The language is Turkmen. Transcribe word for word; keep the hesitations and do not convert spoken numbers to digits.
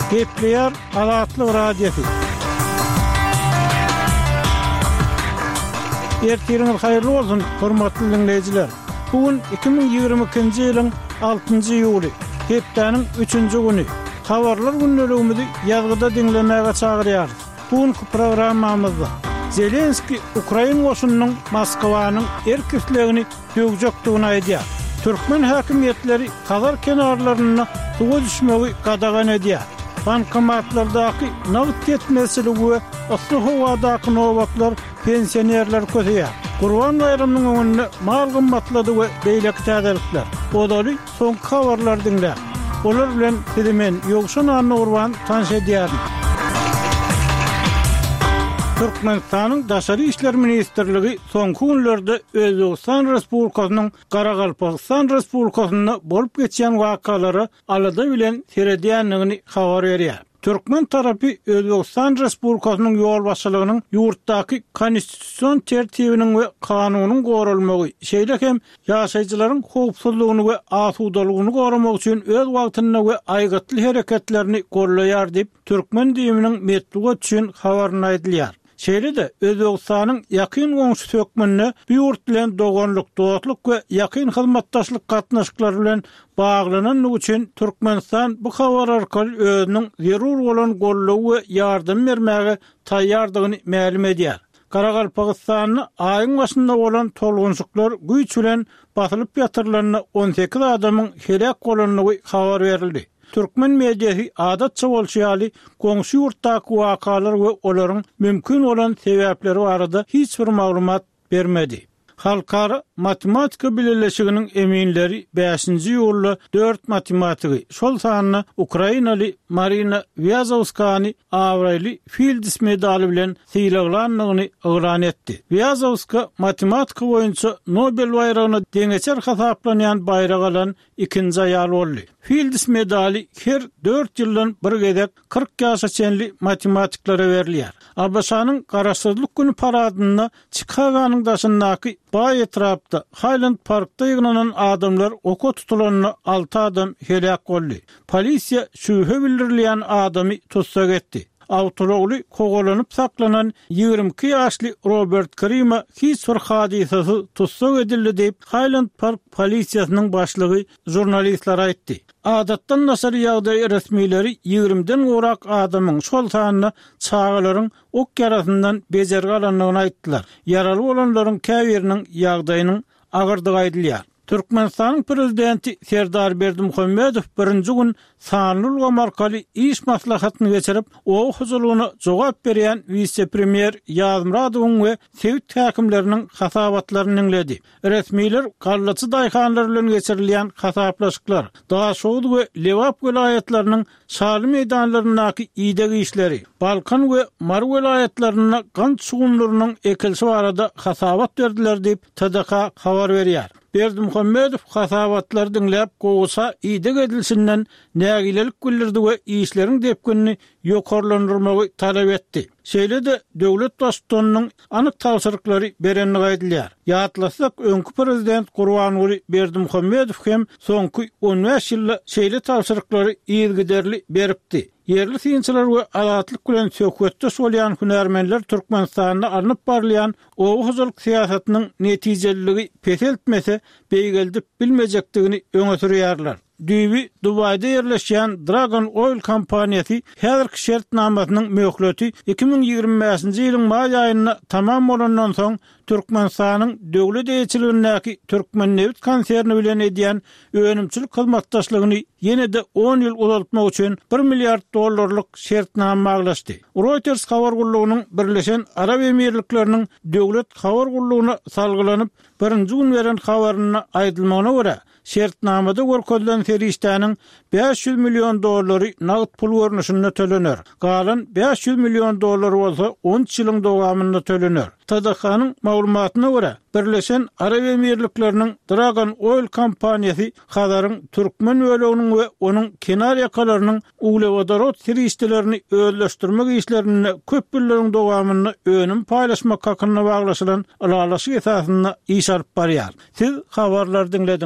Gepleyer Azatlyk radiosu. Ertiriňiz haýyrly bolsun, hormatly dinleýijiler. Bugün iki bin ýygrimi ikinji ýylyň altynjy ýuly, hepdeniň üçünji güni. Habarlar günneligimizi ýazgyda dinlemäge çagyrýar. Bugünkü programmamyzda Zelenski Ukraina goşunynyň Moskwanyň erkekligini döwjekdigini aýdýar. Türkmen häkimetleri Kazar kenarlaryna suwa düşmegi gadagan edýär. Bankomatlardaky nagd yetmezligi we asly howadaky nowatlar pensionerler kötüýär. Gurban bayramynyň öňünde mal gymmatlady we beýlek täzelikler. Odaly soňky habarlar dinle. Olar bilen bizimen ýogşan anny urban tanış edýär. Türkmenistanyň Daşary işler ministrligi soňky günlerde Özbegistan Respublikasynyň Garagalpakistan Respublikasyna bolup geçýän wakalary alada bilen seredýänligini habar berýär. Türkmen tarapy Özbegistan Respublikasynyň ýol başçylygynyň ýurtdaky konstitusiýon tertibiniň we kanunyň gorulmagy, şeýle hem ýaşaýjylaryň howpsuzlygyny we asudalygyny goramak üçin öz wagtyny we aýgatly hereketlerini gollaýar diýip türkmen diýiminiň metluga üçin habaryny aýdylýar. Şeýle de Özbegistanyň ýakyn goňşy tökmenine bu ýurt bilen doganlyk, dostlyk we ýakyn hyzmatdaşlyk gatnaşyklary bilen baglanan üçin Türkmenistan bu habar arkaly özüniň zerur bolan gollagy we ýardym bermäge taýýardygyny ma'lum edýär. Garagalpakistanyň aýyň başynda bolan tolgunçyklar güýç bilen basylyp ýatyrylan on sekiz adamyň helak bolanyny habar berildi. Türkmen mediýasy adatça bolşýaly goňşy ýurtdaky wakalar we olaryň mümkin bolan sebäpleri barada hiç bir maglumat bermedi. Halkara Matematika Birleşiginiň eminleri beşinji ýyly dört matematigi şol sanyny Ukrainaly Marina Vyazovskany awraly Fields medali bilen syýlaglanlygyny öwran etdi. Vyazovska matematika boýunça Nobel bayragyna deňeçer hasaplanýan bayrag alan ikinji aýal boldy. Fields medali her dört ýyldan bir gezek kırk ýaşa çenli matematiklara berilýär. Abaşanyň Garaşsyzlyk güni paradyna Chicago'nyň daşyndaky Bay etrapda Highland Parkda ýygnanan adamlar oka tutulanyny alty adam helak boldy. Polisiýa şübhe bildirilýän adamy tutsak etdi. Awtologly kogolanyp saklanan ýygrimi iki ýaşly Robert Krima hiç bir hadisasy tutsak edildi diýip Highland Park polisiýasynyň başlygy jurnalistlara aýtdy. Adatdan nasar ýagdaý resmileri ýygrimiden gorak adamyň şol sanyny çağalaryň ok yarasyndan bejerge alanlygyny aýtdylar. Yaraly bolanlaryň käbiriniň ýagdaýynyň agyrdygy aýdylýar. Türkmenistanyň prezidenti Serdar Berdimuhammedow birinji gün sanly markaly iş maslahatyny geçirip, o huzurlugyna jogap berýän vice-premier Ýazmyradowyň we Sewit häkimleriniň hasabatlaryny dinledi. Resmiler gallaçy daýhanlar bilen geçirilýän hasaplaşyklar, Daşowd we Lewap welaýatlarynyň şaly meýdanlarynaky ýygy işleri, Balkan we Mar welaýatlaryna gant sugunlarynyň ekilşi barada hasabat berdiler diýip T D K habar berýär. Berdimuhammedow hasabatlar dinläp goýsa ýygy edilsinden nägilelik bildirdi we işleriň depkinini ýokarlandyrmagy talap etdi. Şeýle de döwlet başçylygynyň anyk tapşyryklary berenligi aýdylýar. Ýatlasak öňkü prezident Gurbanguly Berdimuhammedow hem soňky on beş ýylda şeýle tapşyryklary ýygyderli beripdi. Yerli synçylar we adatlyk bilen söhbetde bolýan hünärmenler Türkmenistanyna alınıp barlayan o huzurluk siýasatynyň netijeliligi peseltmese beýgeldip bilmejekdigini öňe sürýärler. Düýbi Dubayda ýerleşýän Dragon Oil kompaniýasy häzirki şertnamasynyň möhleti iki bin ýygrimi beşinji ýylyň maý aýyna tamam bolandan soň Türkmenistanyň döwlet eýçiligindäki Türkmen Neft konserni bilen edýän önümçilik hyzmatdaşlygyny ýene-de on ýyl uzatmak üçin bir milliard dollarlyk şertnama aglaşdy. Reuters habar gullugynyň Birleşen Arab Emirlikleriniň döwlet habar gullugyna salgylanyp birinji gün beren habaryna aýdylmagyna görä, şertnamada görkezlen serişdäniň beş yüz milyon dollary nagd pul görnüşinde tölenir. Galan beş yüz milyon dollar bolsa on ýylyň dowamynda tölenir. T D K'nyň maglumatyna görä, Birleşen Arab Emirlikleriniň Dragon Oil kompaniýasy Kazaryň türkmen öleginiň we onuň kenar ýakalarynyň uglevodorod serişdelerini özleşdirmek işlerinde köp ýyllryň dowamyny önüm paýlaşmak hakyna baglaşylan alalaşyk esasyna iş alyp barýar. Siz habarlar dinlediniz.